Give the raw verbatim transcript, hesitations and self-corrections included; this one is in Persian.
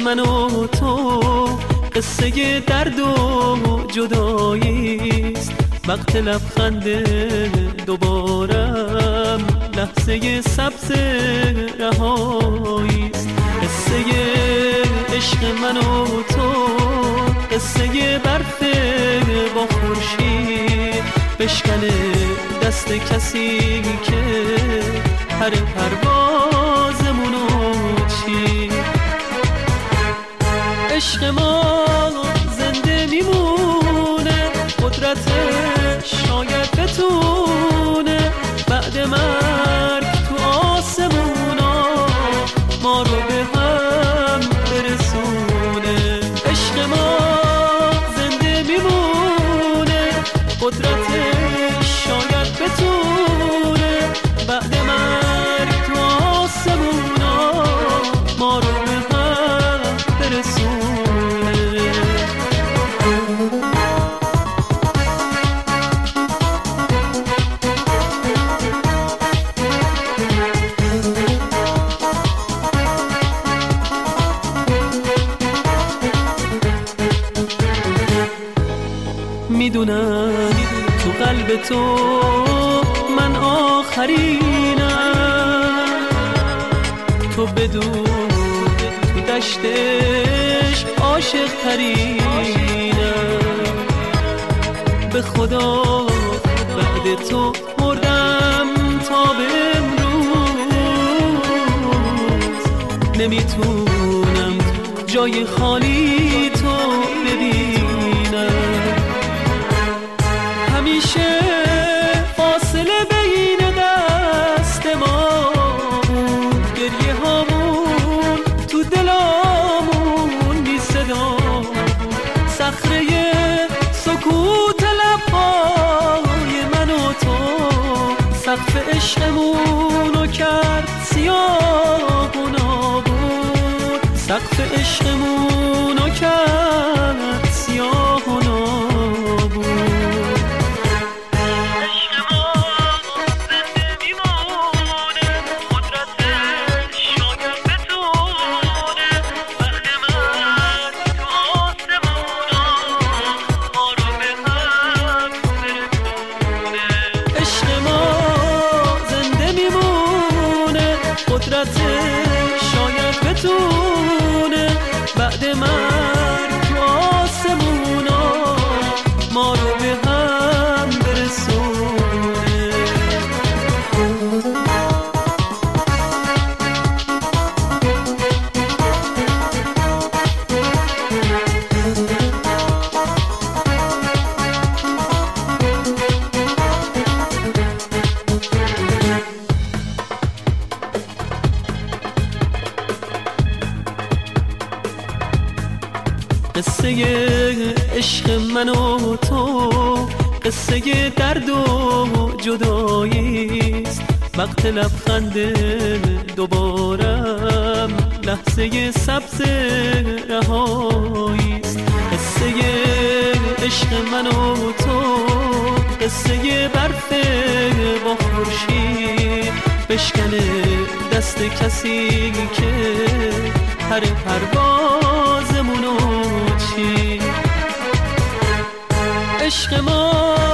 من و تو قصه درد و جداییست. وقت لبخند دوبارم لحظه سبز رهاییست. قصه عشق من و تو قصه برف با خورشید بشکنه دست کسی که پر پروازمونو چی. عشق ما زنده میمونه، قدرتش شاید بتونه بعد مرگ تو آسمونا ما رو به هم برسونه. عشق ما زنده میمونه، قدرتش شاید بتونه بعد مرگ تو آسمونا ما رو به هم برسونه. میدونم تو قلب تو من آخرینم، تو بدون تو دشتش عاشق ترینم. به خدا بعد تو مردم تا به امروز نمیتونم جای خالی تو ببینم. همیشه فاصله بین دست ما بود، گریه هامون تو دلامون بی صدا بود. صخره سکوت لبهای من و تو سقف عشقمونو کرد سیاه و نابود. سقف عشقمونو کرد سیاه و نابود. شاید بتونه بعد مرگ تو آسمونا ما رو به هم برسونه. قصه عشق من و تو قصه درد و جداییست. وقت لبخند دوبارم لحظه سبز رهاییست. قصه عشق من و تو قصه برف با خورشید بشکنه دست کسی که پر پروازمونو چی. عشق ما